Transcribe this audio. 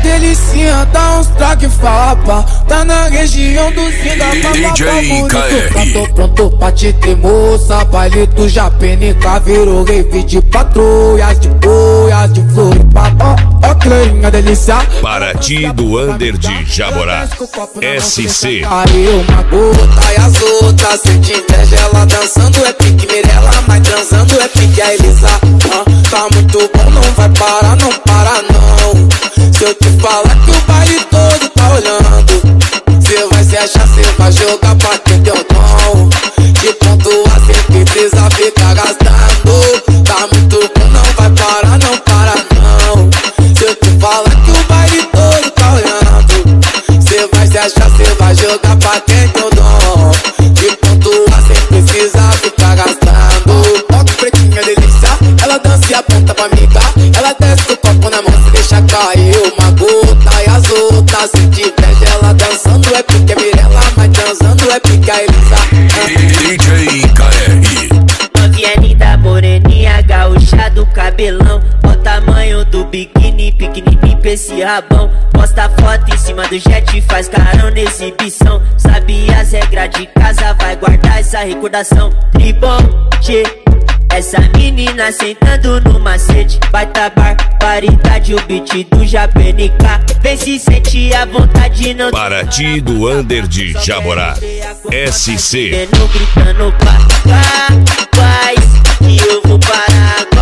delicinha, dá uns traque fapa. Tá na região do Zinga, DJ KR. tô pronto pra te ter, moça. Baile do Japenica virou rave de patrulhas, de boias, de Floripa. Ó, clarinha delícia. Paraty do Under de Jaborá. SC. Aí uma gota e as outras sente inveja. Ela dançando é pique Mirella, mas transando é pique a Elisa. Tá muito bom, não vai parar, não para não. Se eu te falar que o baile todo tá olhando, cê vai se achar, cê vai jogar pra quem deu dom. De ponto a cê precisa ficar gastando. Tá muito bom, não vai parar, não para não. Se eu te falar que o baile todo tá olhando, cê vai se achar, cê vai jogar pra quem deu dom. De ponto a cê precisa ficar gastando. Ó que pretinha delícia, ela dança e aponta pra amiga. Ela desce com o copo na mão, se deixa cair uma gota e as outras sente inveja. Ela dançando é pique a Mirella, mas dançando é pique a Elisa. DJ KR. Novinha linda, moreninha, gaúcha do cabelão. Ó o tamanho do biquíni, pequenininho pra esse rabão. Posta foto em cima do jet, faz carão na exibição. Sabe as regras de casa, vai guardar essa recordação. Tribonche, essa menina sentando no macete. Baita barbaridade, o beat do Japenica. Vem se sentir à vontade, não. Paraty do Under de Jaborá. SC. Gritando, vai, que eu vou parar agora.